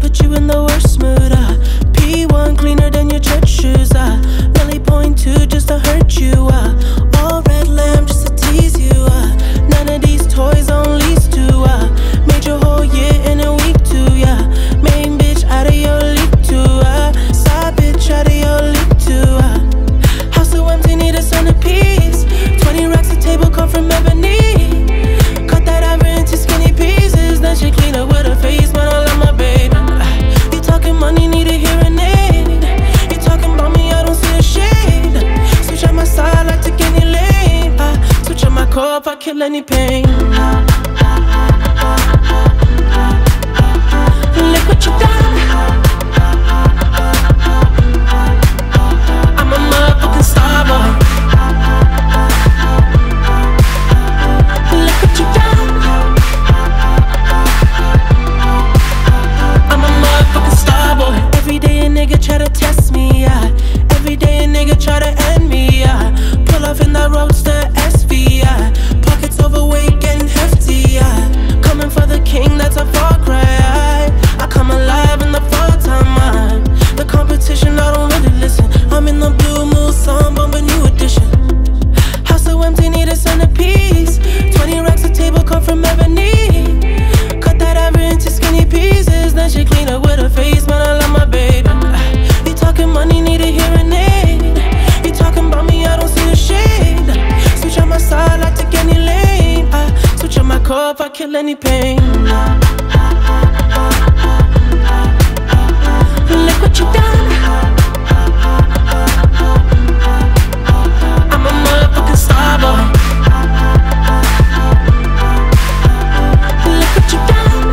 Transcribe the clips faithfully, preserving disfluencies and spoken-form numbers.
put you in the worst mood. uh. P one cleaner than your church shoes. uh. Really point two just to hurt you. uh. All red lamb just to tease you. uh. None of these toys on lease to. uh. Made your whole year in a week too. Yeah, main bitch out of your league too. uh. Side bitch out of your league too. uh. House so empty, need a centerpiece. Twenty racks a table come from ebony. Cut that ever into skinny pieces. Then she clean up with her face, man, I love my baby. uh. You talking money, need a hearing aid. You talking about me, I don't see a shade. Switch on my side, I take any lane. uh. Switch on my core, I kill any pain. Look what you done. I'm a motherfucking star boy. Look what you done. I'm a motherfucking star boy. Every day a nigga try to test me, yeah. Every day a nigga try to end me, yeah. Pull off in that roadster S V, yeah. Pockets overweight, getting hefty, yeah. Coming for the king, that's a far cry. I come alive in the fall time, man. The competition, I don't really listen. I'm in the blue moon, song, bump a new edition. House so empty, need a centerpiece. Twenty racks a table come from ebony. Cut that ever into skinny pieces. Then she clean up with her face, man, I love my baby. You talking money, need a hearing aid. You talking about me, I don't see a shade. Switch on my side, I take any lane. I switch on my core, I kill any pain. Look what you done. I'm a motherfucking star boy. Look what you done.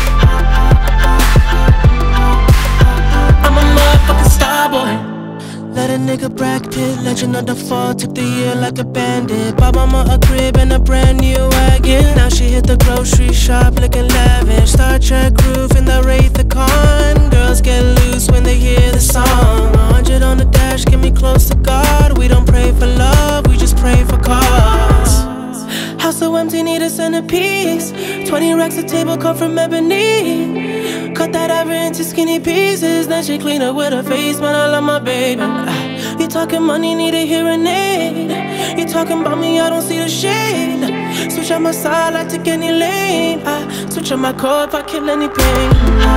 I'm a motherfucking star boy. Let a nigga Brad Pitt, legend of the fall, took the year like a bandit. Bought mama a crib and a brand new wagon. Now she hit the grocery shop looking lavish. Star Trek roof in the Wraith the Con. Girls get loose when they hear the song. A hundred on the dash, get me close to God. We don't pray for love, we just pray for cause. House so empty, need a centerpiece. Twenty racks a table come from ebony. Cut that ever into skinny pieces. Then she clean up with her face, man, I love my baby. uh, You talking money, need a hearing aid. You talking about me, I don't see the shade. Switch on my side, I take any lane. I switch on my core, if I kill any pain.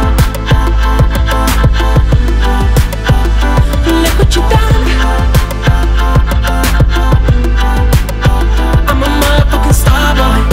Look what you done. I'm a motherfucking star boy.